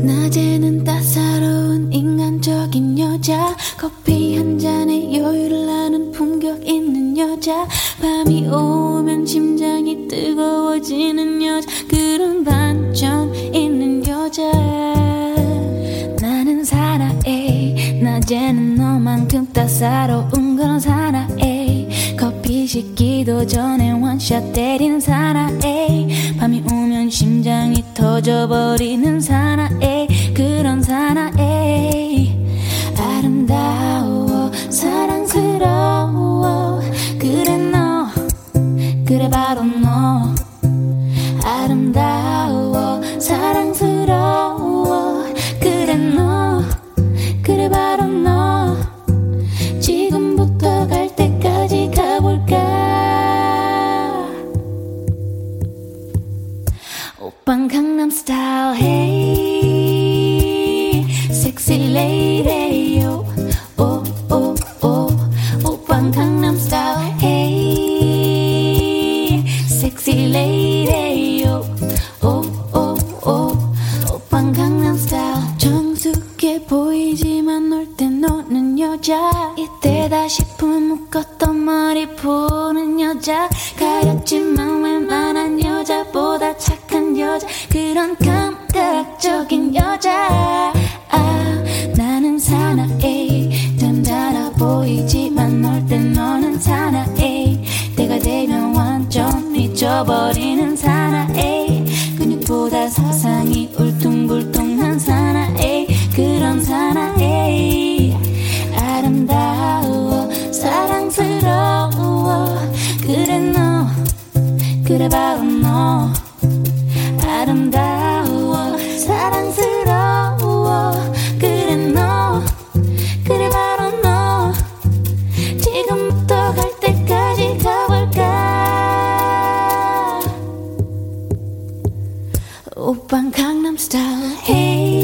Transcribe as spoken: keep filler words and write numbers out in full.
낮에는 따사로운 인간적인 여자, 커피 한 잔에 여유를 아는 품격 있는 여자, 밤이 오면 심장이 뜨거워지는 여자, 그런 반전 있는 여자. 나는 사나이, 낮에는 너만큼 따사로운 그런 사나이, 커피 식기도 전에 원샷 때리는 사나이, 밤이 오면 심장이 터져버리는 사나이, 그런 사나이. 아름다워 사랑스러워 그래 너, 그래 바로 너. 아름다워 사랑스러워 그래 너, 그래 바로 너. 지금부터 갈 때까지 가볼까. 오빤 강남스타일 hey sexy lady yo. 오, 오, 오. 오빤 강남스타일 hey sexy lady yo. 오, 오, 오. 오빤 강남스타일. 정숙해 보이지만 놀 때 노는 여자, 이때다 싶으면 묶었던 머리 푸는 여자, 가렸지만 웬만한 여자보다 착한 여자, 그런 감각적인 여자. 아, 나는 사나이, 든든해 보이지만 놀 때 너는 사나이, 때가 되면 완전 미쳐버리는 사나이, 근육보다 사상이 울퉁불퉁한 사나이, 그런 사나이. 아름다워 사랑스러워 그래 너, 그래 바로 너. 아름다워 사랑스러워 그래 너, 그래 바로 너. 지금부터 갈 때까지 가볼까. 오빤 강남스타일 hey